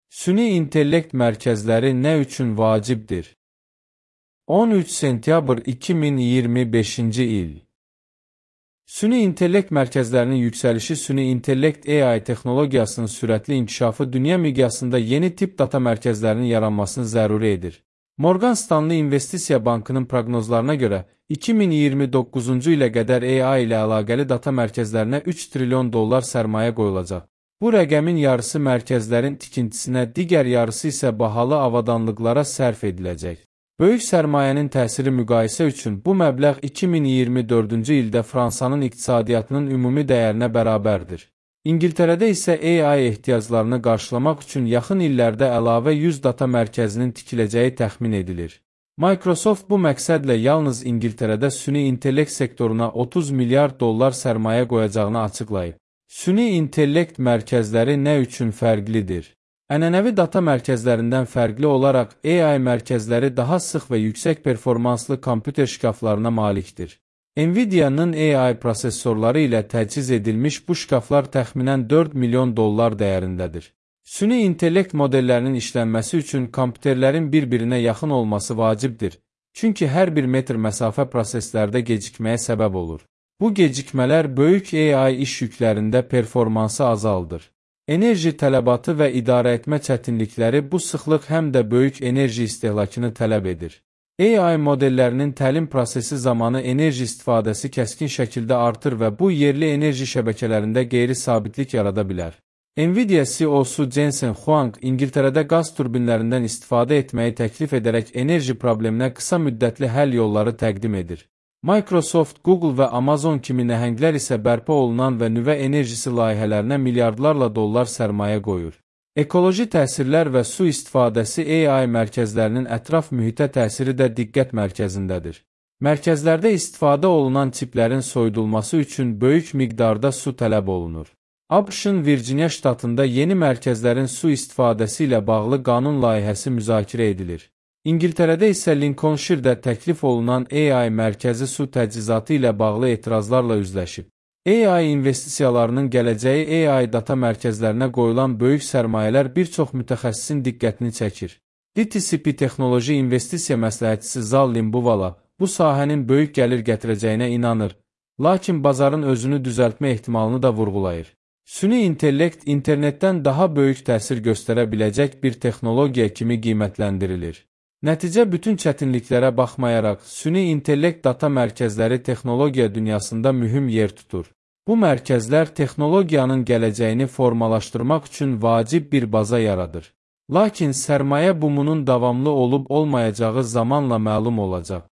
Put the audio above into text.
Süni intellekt mərkəzləri nə üçün vacibdir? 13 sentyabr 2025-ci il. Süni intellekt mərkəzlərinin yüksəlişi süni intellekt AI texnologiyasının sürətli inkişafı dünya miqyasında yeni tip data mərkəzlərinin yaranmasını zəruri edir. Morgan Stanley İnvestisiya Bankının proqnozlarına görə 2029-cu ilə qədər AI ilə əlaqəli data mərkəzlərinə 3 trilyon dollar sərmayə qoyulacaq. Bu rəqəmin yarısı mərkəzlərin tikintisinə, digər yarısı isə bahalı avadanlıqlara sərf ediləcək. Böyük sərmayənin təsiri müqayisə üçün bu məbləğ 2024-cü ildə Fransanın iqtisadiyyatının ümumi dəyərinə bərabərdir. İngiltərədə isə AI ehtiyaclarını qarşılamaq üçün yaxın illərdə əlavə 100 data mərkəzinin tikiləcəyi təxmin edilir. Microsoft bu məqsədlə yalnız İngiltərədə süni intellekt sektoruna 30 milyard dollar sərmayə qoyacağını açıqlayıb. Süni intellekt mərkəzləri nə üçün fərqlidir? Ənənəvi data mərkəzlərindən fərqli olaraq AI mərkəzləri daha sıx və yüksək performanslı kompüter şkaflarına malikdir. Nvidia-nın AI prosesorları ilə təchiz edilmiş bu şkaflar təxminən 4 milyon dollar dəyərindədir. Süni intellekt modellərinin işlənməsi üçün kompüterlərin bir-birinə yaxın olması vacibdir, çünki hər bir metr məsafə proseslərdə gecikməyə səbəb olur. Bu gecikmələr böyük AI iş yüklərində performansı azaldır. Enerji tələbatı və idarə etmə çətinlikləri bu sıxlıq həm də böyük enerji istehlakını tələb edir. AI modellərinin təlim prosesi zamanı enerji istifadəsi kəskin şəkildə artır və bu yerli enerji şəbəkələrində qeyri-sabitlik yarada bilər. Nvidia CEO-su Jensen Huang İngiltərədə qaz turbinlərindən istifadə etməyi təklif edərək enerji probleminə qısa müddətli həll yolları təqdim edir. Microsoft, Google və Amazon kimi nəhənglər isə bərpa olunan və nüvə enerjisi layihələrinə milyardlarla dollar sərmayə qoyur. Ekoloji təsirlər və su istifadəsi AI mərkəzlərinin ətraf mühitə təsiri də diqqət mərkəzindədir. Mərkəzlərdə istifadə olunan çiplərin soyudulması üçün böyük miqdarda su tələb olunur. ABŞ-ın Virginia ştatında yeni mərkəzlərin su istifadəsi ilə bağlı qanun layihəsi müzakirə edilir. İngiltərədə isə Lincolnshire-də təklif olunan AI mərkəzi su təchizatı ilə bağlı etirazlarla üzləşib. AI investisiyalarının gələcəyi AI data mərkəzlərinə qoyulan böyük sərmayələr bir çox mütəxəssisin diqqətini çəkir. DTCP Texnoloji investisiya məsləhətçisi Zal Limbuvala bu sahənin böyük gəlir gətirəcəyinə inanır, lakin bazarın özünü düzəltmə ehtimalını da vurğulayır. Süni intellekt internetdən daha böyük təsir göstərə biləcək bir texnologiya kimi qiymətləndirilir. Nəticə bütün çətinliklərə baxmayaraq, süni intellekt data mərkəzləri texnologiya dünyasında mühüm yer tutur. Bu mərkəzlər texnologiyanın gələcəyini formalaşdırmaq üçün vacib bir baza yaradır. Lakin sərmayə bumunun davamlı olub-olmayacağı zamanla məlum olacaq.